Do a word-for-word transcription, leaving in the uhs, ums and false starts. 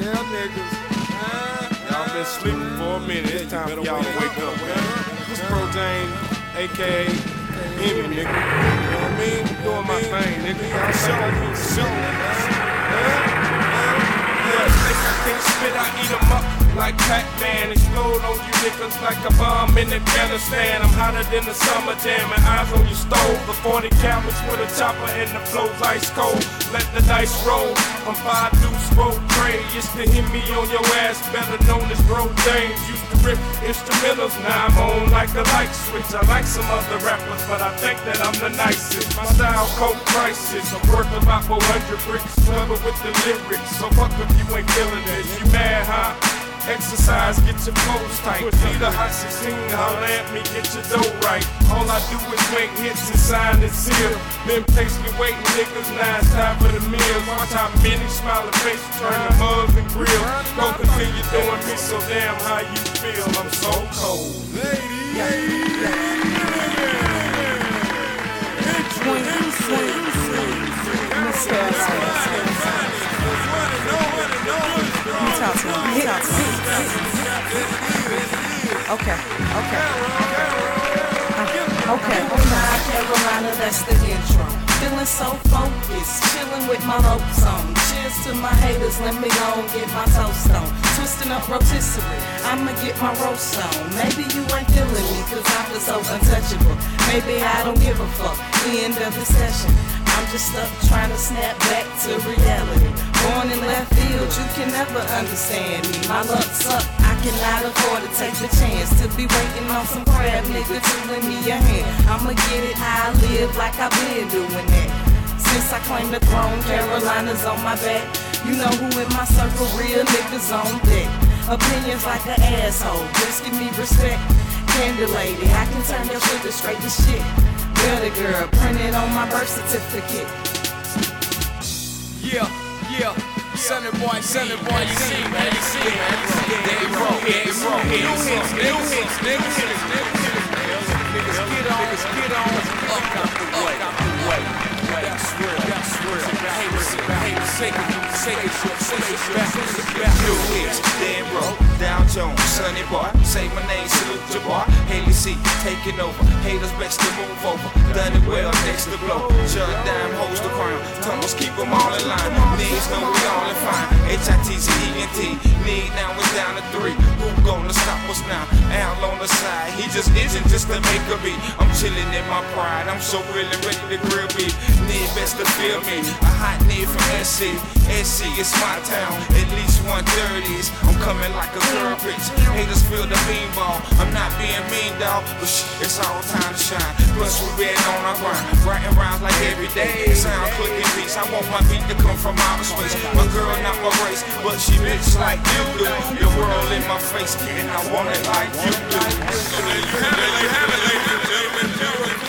Hell niggas. Y'all been sleeping for a minute. It's time for y'all to wake up, man. This Pro James, A K A Emmy, nigga. You know what I mean? Doing my thing, nigga. Y'all show me show. I can't spit, I eat 'em up like Pac-Man. Explode on you niggas like a bomb in Afghanistan. I'm hotter than the summer jam and eyes on your stove. The forty calories with a chopper and the flow's ice cold. Let the dice roll. I'm five deuce roll trade. Used to hit me on your ass, better known as Bro James. Used to rip instrumentals, now I'm on like a light switch. I like some other rappers, but I think that I'm the nicest. My style cold crisis. I'm worth about four hundred bricks. Clever with the lyrics, so fuck if you ain't feeling this. You mad, huh? Exercise, get your clothes tight. Need a hot sixteen, holla at me, get your dough right. All I do is make hits and sign and seal. Been patiently waiting, niggas, now it's time for the meals. Watch how many smiling faces turn to mugs and grills. Don't continue doing me so damn how you feel. I'm so cold. Ladies, Talk to him. Talk to him. Okay, okay, uh, okay. North Carolina, that's the intro. Feeling so focused, chilling with my hopes on. Cheers to my haters, let me go and get my toast on. Twisting up rotisserie, I'ma get my roast on. Maybe you ain't feeling me, cause I feel so untouchable. Maybe I don't give a fuck, end of the session. I'm just stuck trying to snap back to reality. Born in left field, you can never understand me. My luck's up, I cannot afford to take the chance to be waiting on some crab nigga to lend me a hand. I'ma get it how I live like I've been doing that. Since I claimed the throne, Carolina's on my back. You know who in my circle, real niggas on deck. Opinions like an asshole, just give me respect. Candy lady, I can turn your sugar straight to shit. Better girl, print it on my birth certificate. Yeah, yeah, Sunny boy, Sunny boy, you see, man, you see, man. They roll, they roll, new hits, new hits, new hits, new hits. Niggas get on, niggas get on, up out the way, out the way. That's real, that's real. Haters, haters, shake it, shake it, shake it, back, back. New hits, Dan Bro, Down Jones, Sunny boy, say my name, salute your boy. Haley C, taking over, haters best to move over. Done it well, next to blow. Shut down, holds the crown. Tumbles keep them all in line. Needs know we all in fine. H I T Z E N T, need now it's down to three. Who gonna stop us now? Al on the side, he just isn't just to make a beat. I'm chilling in my pride, I'm so really ready to grill beat. Need best to feel me, a hot need from S C. S C is my town, at least one thirties. I'm coming like a girl bitch. Haters feel the beanball. I'm not being mean, dog, but shh, it's all time to shine. Plus we been on our grind, writing rhymes like every day. Sound clicking beats. I want my beat to come from outer space. My girl not my race, but she bitch like you do. The world in my face, and I want it like you do. you have it, ladies and gentlemen.